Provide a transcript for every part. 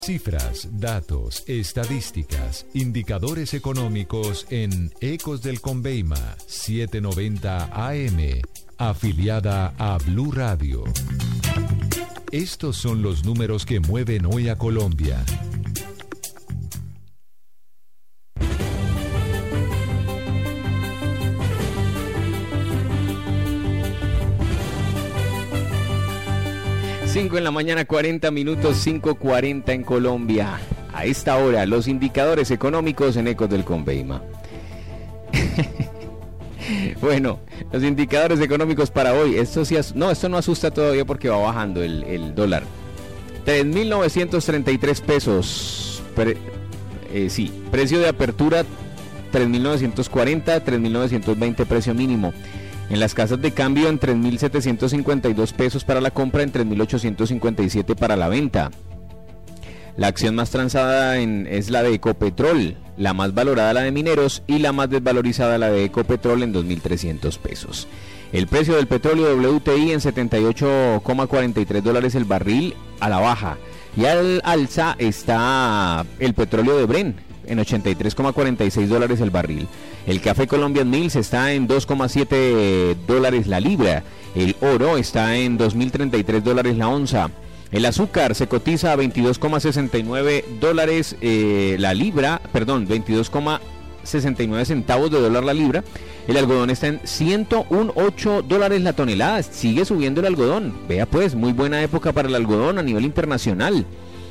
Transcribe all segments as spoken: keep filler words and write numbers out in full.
Cifras, datos, estadísticas, indicadores económicos en Ecos del Conveima setecientos noventa A M, afiliada a Blue Radio. Estos son los números que mueven hoy a Colombia. cinco en la mañana, cuarenta minutos, cinco cuarenta en Colombia. A esta hora, los indicadores económicos en Ecos del Conveima. Bueno, los indicadores económicos para hoy. Esto sí as- no, esto no asusta todavía porque va bajando el, el dólar. tres mil novecientos treinta y tres pesos. Pre- eh, sí, precio de apertura tres mil novecientos cuarenta, tres mil novecientos veinte precio mínimo. En las casas de cambio en tres mil setecientos cincuenta y dos pesos para la compra, en tres mil ochocientos cincuenta y siete para la venta. La acción más transada en, es la de Ecopetrol, la más valorada la de Mineros y la más desvalorizada la de Ecopetrol en dos mil trescientos pesos. El precio del petróleo W T I en setenta y ocho coma cuarenta y tres dólares el barril a la baja. Y al alza está el petróleo de Brent en ochenta y tres coma cuarenta y seis dólares el barril. El café Colombian Mills está en dos coma siete dólares la libra. El oro está en dos mil treinta y tres dólares la onza. El azúcar se cotiza a veintidós coma sesenta y nueve dólares eh, la libra, perdón, veintidós coma sesenta y nueve centavos de dólar la libra. El algodón está en ciento dieciocho dólares la tonelada. Sigue subiendo el algodón. Vea pues, muy buena época para el algodón a nivel internacional.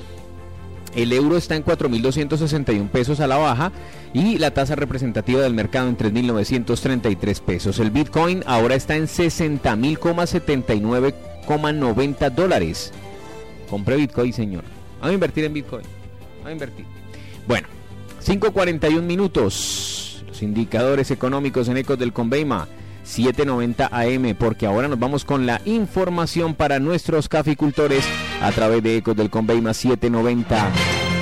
El euro está en cuatro mil doscientos sesenta y uno pesos a la baja y la tasa representativa del mercado en tres mil novecientos treinta y tres pesos. El Bitcoin ahora está en sesenta mil setenta y nueve coma noventa dólares. Compré Bitcoin, señor. Vamos a invertir en Bitcoin. Vamos a invertir. Bueno, cinco cuarenta y uno minutos. Los indicadores económicos en Ecos del Conveima, setecientos noventa A M, porque ahora nos vamos con la información para nuestros caficultores a través de Ecos del Conveima setecientos noventa.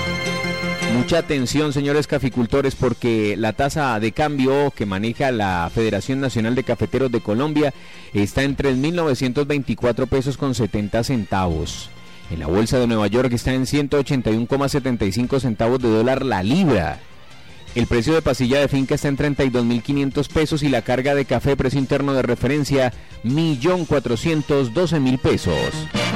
Mucha atención, señores caficultores, porque la tasa de cambio que maneja la Federación Nacional de Cafeteros de Colombia está en tres mil novecientos veinticuatro pesos con setenta centavos. En la bolsa de Nueva York está en ciento ochenta y uno coma setenta y cinco centavos de dólar la libra. El precio de pasilla de finca está en treinta y dos mil quinientos pesos y la carga de café precio interno de referencia un millón cuatrocientos doce mil pesos.